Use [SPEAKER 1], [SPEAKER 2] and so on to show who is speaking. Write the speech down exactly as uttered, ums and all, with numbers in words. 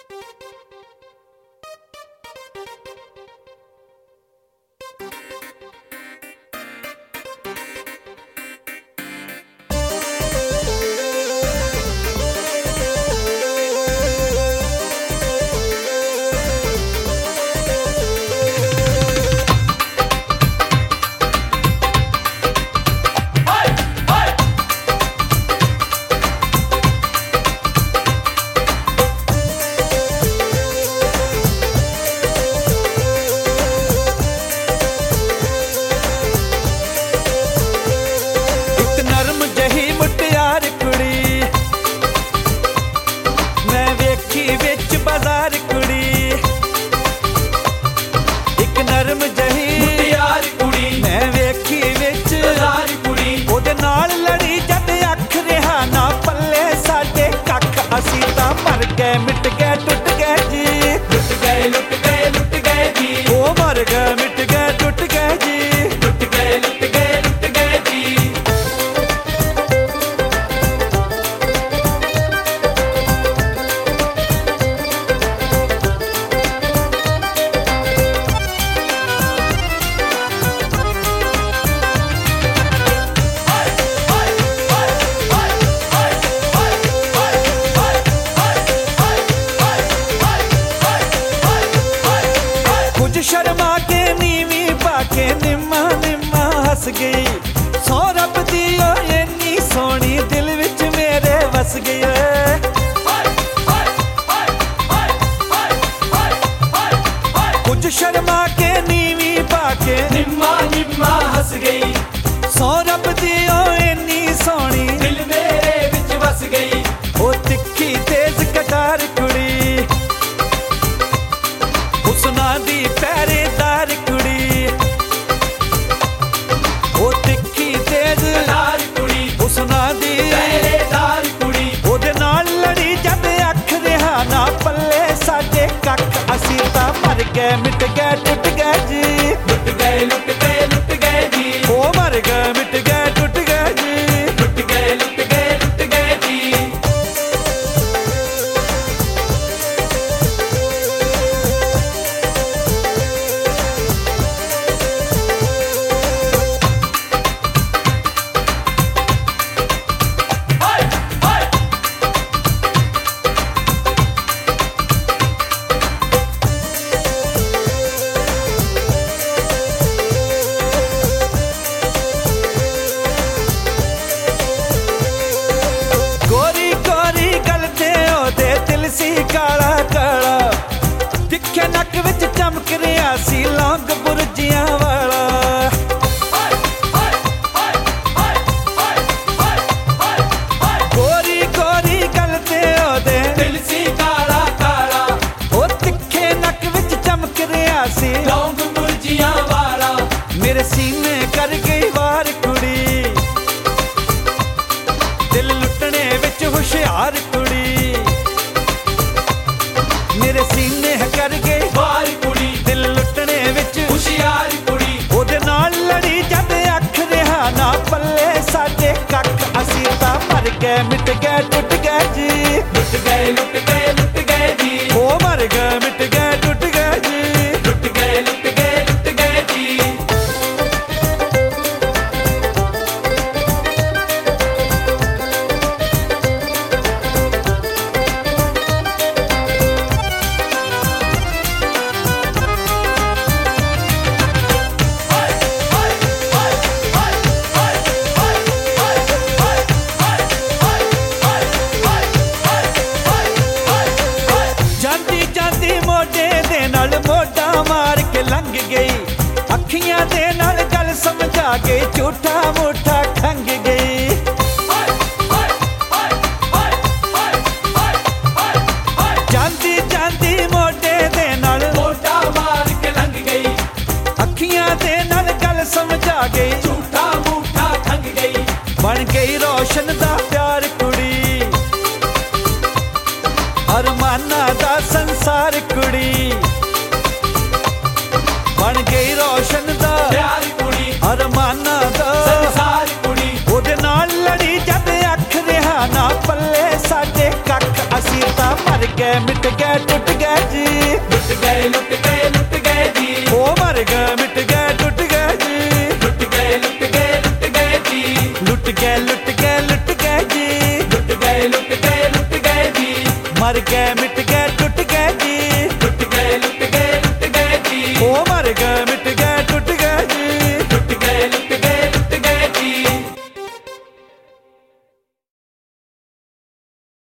[SPEAKER 1] मिट गए टुट गए जी,
[SPEAKER 2] टुट गए लुट गए लुट गए जी,
[SPEAKER 1] ओ मर गए मिट गए टुट गए जी,
[SPEAKER 2] टुट गए लुट गए लुट गए जी।
[SPEAKER 1] शर्मा के नीवी पाके निम्मा निम्मा हस गई, सौ रब दी ओ इन्नी सोनी दिल विच मेरे वस गई। कुछ शर्मा के नीवी पाके
[SPEAKER 2] निम्मा निम्मा हस गई,
[SPEAKER 1] सौ रब दी ओ इन्नी सोनी
[SPEAKER 2] दिल मेरे विच वस गई।
[SPEAKER 1] ओ तिखी तेज कटार कुड़ी हुस्ना दी पहरेदार कुड़ी, ओ तिखी तेज
[SPEAKER 2] कटार कुड़ी
[SPEAKER 1] हुस्ना दी
[SPEAKER 2] पहरेदार कुड़ी,
[SPEAKER 1] ओदे नाल लड़ी जद अख रिहा ना पल्ले साडे कख, असी तां मर गए मिट गए टुट गए जी,
[SPEAKER 2] टुट गए लुट गए लुट गए जी,
[SPEAKER 1] ओ मर गए मिट गए टुट गए जी,
[SPEAKER 2] टुट गए लुट गए लुट गए जी। काला काला तिखे नक विच चमक रिहा सी लौंग बुरजियां वाला, गोरी गोरी गल ते ओदे दिल सी काला काला,
[SPEAKER 1] ओ तिखे नक विच चमक रिहा सी
[SPEAKER 2] लौंग बुरजियां वाला,
[SPEAKER 1] मेरे सीने कर गई वार कुड़ी, दिल लुटने विच हुशियार कुड़ी, मेरे सीने कर गई
[SPEAKER 2] वार कुड़ी
[SPEAKER 1] दिल लुटने विच
[SPEAKER 2] हुशियार कुड़ी,
[SPEAKER 1] ओदे नाल लड़ी जद अख रिहा ना पल्ले साडे कख, असी तां मर गए मिट गए टुट गए जी,
[SPEAKER 2] टुट गए लुट गए लुट गए जी,
[SPEAKER 1] ओ मर गए मिट गए टुट गए जी,
[SPEAKER 2] टुट गए लुट गए लुट गए जी।
[SPEAKER 1] मोटा मार के लंघ गई, अखियां दे नाल गल समझा के झूठा मूठा खंग गई। जांदी जांदी मोटे दे नाल
[SPEAKER 2] मोटा मार के लंघ गई,
[SPEAKER 1] अखियां दे नाल गल समझा के
[SPEAKER 2] झूठा मूठा खंग गई।
[SPEAKER 1] बन गई रोशन दा प्यार कुड़ी, अरमाना दा संसार कुड़ी, बन गई रोशन दा
[SPEAKER 2] प्यार कुड़ी
[SPEAKER 1] अरमाना दा
[SPEAKER 2] संसार कुड़ी,
[SPEAKER 1] ओदे नाल लड़ी जद अख रिहा ना पल्ले साडे कख, असी तां मर मर गए मिट गए टूट गए जी,
[SPEAKER 2] लुट गए लुट गए लुट गए जी,
[SPEAKER 1] ओ मर गए मिट गए टूट गए जी,
[SPEAKER 2] लुट गए लुट गए लुट गए जी,
[SPEAKER 1] लुट गए लुट गए लुट गए जी,
[SPEAKER 2] लुट गए लुट गए लुट गए जी,
[SPEAKER 1] मर गए मिट गए टूट